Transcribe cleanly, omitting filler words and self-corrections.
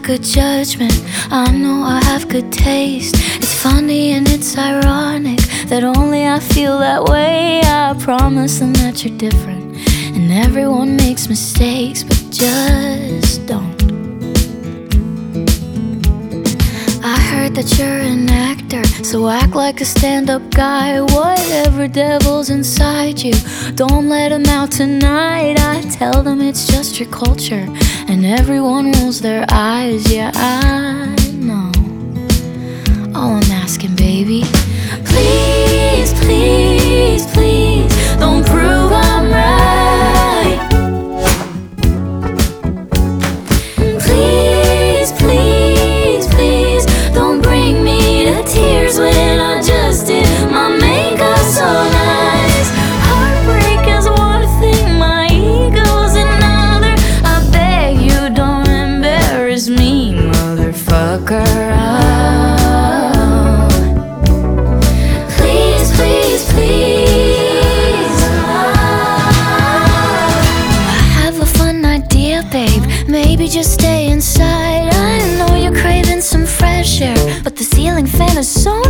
good judgment, I know I have good taste. It's funny and it's ironic that only I feel that way. I promise them that you're different, and everyone makes mistakes, but just don't. I heard that you're an actor, so act like a stand-up guy. Whatever devil's inside you, don't let him out tonight. I tell them it's just your culture, and everyone rolls their eyes. Yeah, I know. All I'm asking, baby, please, please, please, don't prove I'm right. Please, please, please, don't bring me to tears when I just did my makeup so nice. Heartbreak is one thing, my ego's another. I beg you don't embarrass me, motherfucker. Oh. Please, please, please. I have a fun idea, babe. Maybe just stay inside. I know you're craving some fresh air, but the ceiling fan is so